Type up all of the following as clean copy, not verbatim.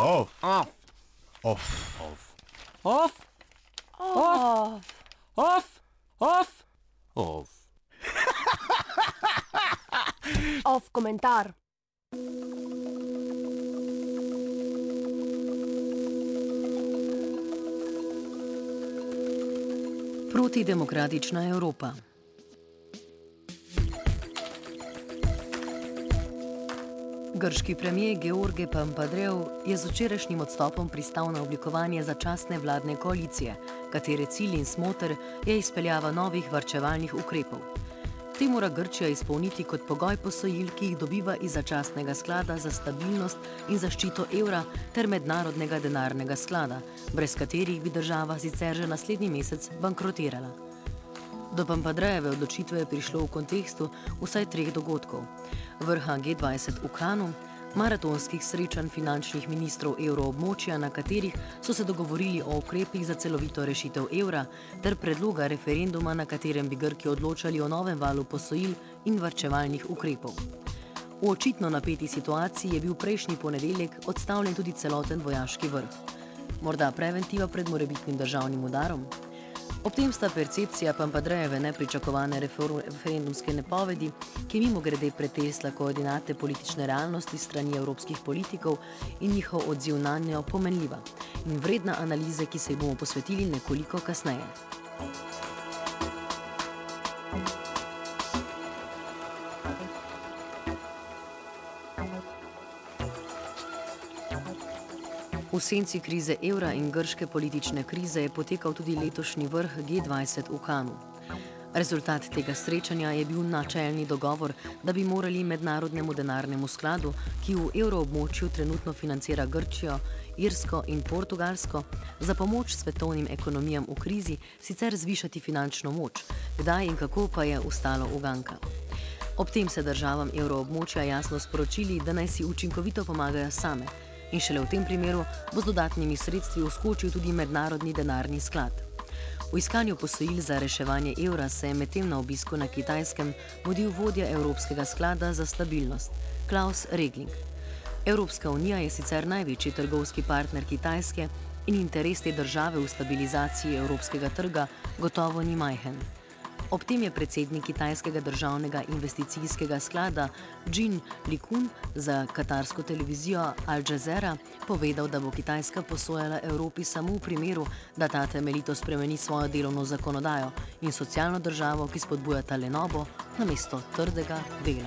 Off. Off. Off. Off. Off. Off. Off. Off. Off komentar. Protidemokratična Evropa. Grški premijer George Papandreou je z včerajšnjim odstopom pristal na oblikovanje začasne vladne koalicije, katere cilj in smoter je izpeljava novih varčevalnih ukrepov. Te mora Grčija izpolniti kot pogoj posojil, ki jih dobiva iz začasnega sklada za stabilnost in zaščito evra ter mednarodnega denarnega sklada, brez katerih bi država sicer že naslednji mesec bankrotirala. Do Papandreove odločitve je prišlo v kontekstu vsaj 3 dogodkov: vrha G20 v Kanu, maratonskih srečanj finančnih ministrov evroobmočja, na katerih so se dogovorili o ukrepih za celovito rešitev evra, ter predloga referenduma, na katerem bi Grki odločali o novem valu posojil in varčevalnih ukrepov. V očitno napeti situaciji je bil prejšnji ponedeljek odstavljen tudi celoten vojaški vrh. Morda preventiva pred morebitnim državnim udarom? Ob tem sta percepcija Papandreove nepričakovane referendumske napovedi, ki mimogrede pretresla koordinate politične realnosti strani evropskih politikov, in njihov odziv nanjo pomenljiva in vredna analize, ki se ji bomo posvetili nekoliko kasneje. V senci krize evra in grške politične krize je potekal tudi letošnji vrh G20 v Kanu. Rezultat tega srečanja je bil načelni dogovor, da bi morali mednarodnemu denarnemu skladu, ki v evroobmočju trenutno financira Grčijo, Irsko in Portugalsko, za pomoč svetovnim ekonomijam v krizi sicer zvišati finančno moč, kdaj in kako pa je ustalo uganka. Ob tem se državam evroobmočja jasno sporočili, da naj si učinkovito pomagajo same, in šele v tem primeru bo z dodatnimi sredstvi vskočil tudi mednarodni denarni sklad. V iskanju posojil za reševanje evra se je medtem na obisku na Kitajskem mudil vodja Evropskega sklada za stabilnost, Klaus Regling. Evropska unija je sicer največji trgovski partner Kitajske in interes te države v stabilizaciji evropskega trga gotovo ni majhen. Ob tem je predsednik kitajskega državnega investicijskega sklada Jin Likun za katarsko televizijo Al Jazeera povedal, da bo Kitajska posojala Evropi samo v primeru, da ta temeljito spremeni svojo delovno zakonodajo in socialno državo, ki spodbujata lenobo namesto trdega dela.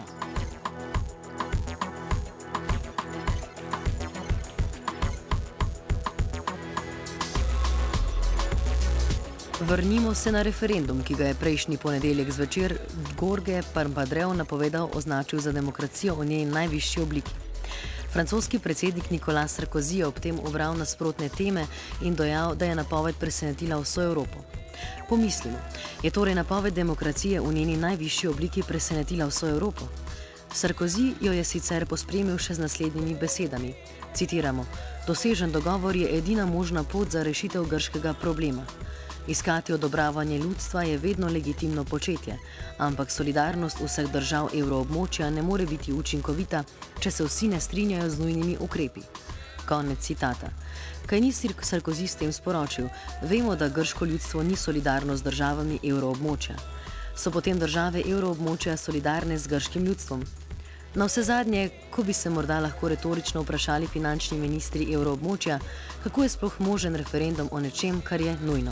Vrnimo se na referendum, ki ga je prejšnji ponedeljek zvečer George Papandreou napovedal označil za demokracijo v njej najvišji obliki. Francoski predsednik Nicolas Sarkozy je ob tem obral nasprotne teme in dejal, da je napoved presenetila vso Evropo. Pomislimo, je torej napoved demokracije v njeni najvišji obliki presenetila vso Evropo? Sarkozy jo je sicer pospremil še z naslednjimi besedami. Citiramo: "Dosežen dogovor je edina možna pot za rešitev grškega problema. Iskati odobravanje ljudstva je vedno legitimno početje, ampak solidarnost vseh držav evroobmočja ne more biti učinkovita, če se vsi ne strinjajo z nujnimi ukrepi." Konec citata. Kaj ni Sarkozy s tem sporočil? Vemo, da grško ljudstvo ni solidarno z državami evroobmočja. So potem države evroobmočja solidarne z grškim ljudstvom? Na vse zadnje, ko bi se morda lahko retorično vprašali finančni ministri evroobmočja, kako je sploh možen referendum o nečem, kar je nujno.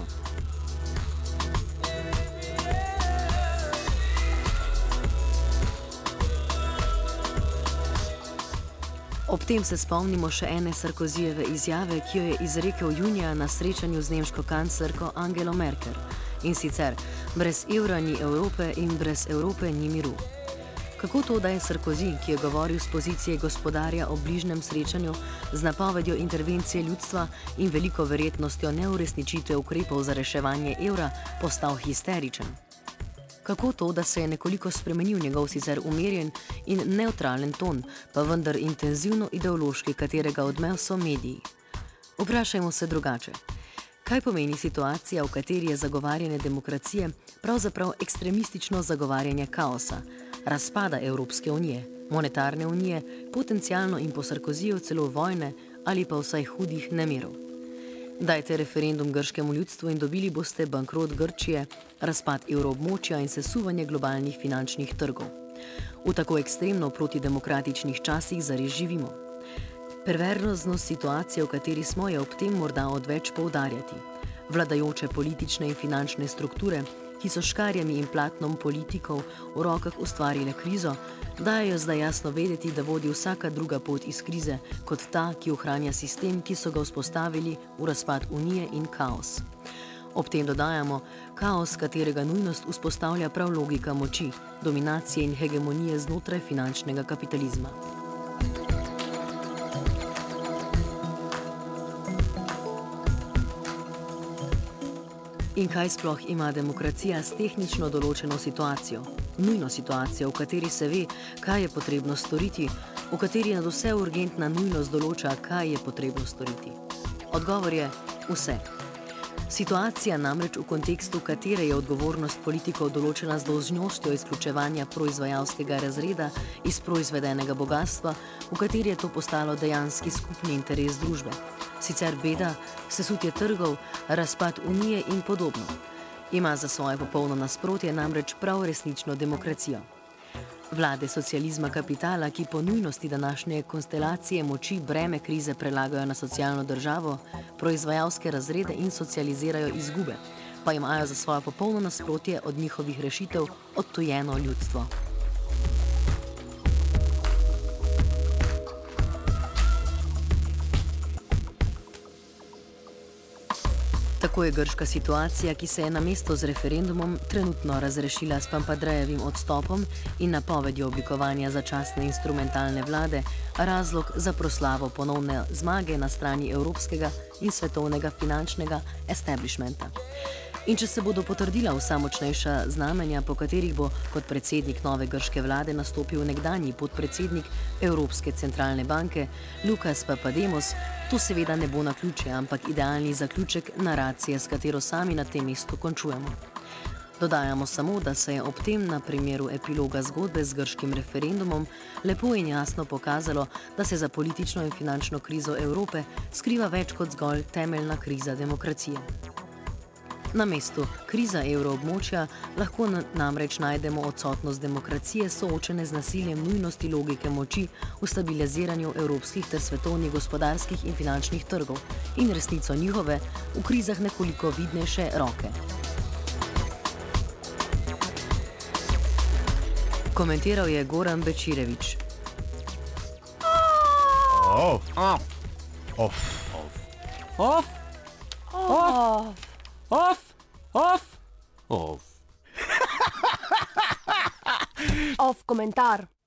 Ob tem se spomnimo še ene Sarkozyjeve izjave, ki jo je izrekel junija na srečanju z nemško kanclerko Angelo Merkel. In sicer: "Brez evra ni Evrope in brez Evrope ni miru." Kako to, da je Sarkozy, ki je govoril z pozicije gospodarja o bližnjem srečanju, z napovedjo intervencije ljudstva in veliko verjetnostjo neuresničitve ukrepov za reševanje evra, postal histeričen? Kako to, da se je nekoliko spremenil njegov sicer umirjen in nevtralen ton, pa vendar intenzivno ideološki, katerega odmev so mediji? Vprašajmo se drugače. Kaj pomeni situacija, v kateri je zagovarjanje demokracije pravzaprav ekstremistično zagovarjanje kaosa, razpada Evropske unije, monetarne unije, potencialno in po Sarkozyju celo vojne ali pa vsaj hudih nemirov. Dajte referendum grškemu ljudstvu in dobili boste bankrot Grčije, razpad evroobmočja in sesuvanje globalnih finančnih trgov. V tako ekstremno protidemokratičnih časih zares živimo. Perverznost situacije, v kateri smo, je ob tem morda odveč poudarjati. Vladajoče politične in finančne strukture, ki so škarjami in platnom politikov v rokah ustvarile krizo, dajo zdaj jasno vedeti, da vodi vsaka druga pot iz krize, kot ta, ki ohranja sistem, ki so ga vzpostavili v razpad unije in kaos. Ob tem dodajamo kaos, katerega nujnost vzpostavlja prav logika moči, dominacije in hegemonije znotraj finančnega kapitalizma. In kaj sploh ima demokracija s tehnično določeno situacijo? Nujno situacijo, v kateri se ve, kaj je potrebno storiti, v kateri nadvse urgentna nujnost določa, kaj je potrebno storiti. Odgovor je vse. Situacija namreč, v kontekstu katere je odgovornost politikov določena z dolžnostjo izključevanja proizvajalskega razreda iz proizvedenega bogastva, v kateri je to postalo dejanski skupni interes družbe. Sicer beda, sesutje trgov, razpad unije in podobno. Ima za svoje popolno nasprotje namreč prav resnično demokracijo. Vlade socializma kapitala, ki po nujnosti današnje konstelacije moči breme krize prelagajo na socialno državo, proizvajalske razrede in socializirajo izgube, pa imajo za svoje popolno nasprotje od njihovih rešitev odtujeno ljudstvo. Tako je grška situacija, ki se je namesto z referendumom trenutno razrešila s Papadrejevim odstopom in napovedjo oblikovanja začasne instrumentalne vlade, razlog za proslavo ponovne zmage na strani evropskega in svetovnega finančnega establishmenta. In če se bodo potrdila vsa močnejša znamenja, po katerih bo kot predsednik nove grške vlade nastopil nekdanji podpredsednik Evropske centralne banke Lukas Papademos, to seveda ne bo naključje, ampak idealni zaključek naracije, s katero sami na tem mestu končujemo. Dodajamo samo, da se je ob tem na primeru epiloga zgodbe z grškim referendumom lepo in jasno pokazalo, da se za politično in finančno krizo Evrope skriva več kot zgolj temeljna kriza demokracije. Na mestu kriza evroobmočja lahko namreč najdemo odsotnost demokracije soočene z nasiljem nujnosti logike moči v stabiliziranju evropskih ter svetovnih gospodarskih in finančnih trgov in resnico njihove v krizah nekoliko vidnejše roke. Komentiral je Goran Bečirevič. Off komentar.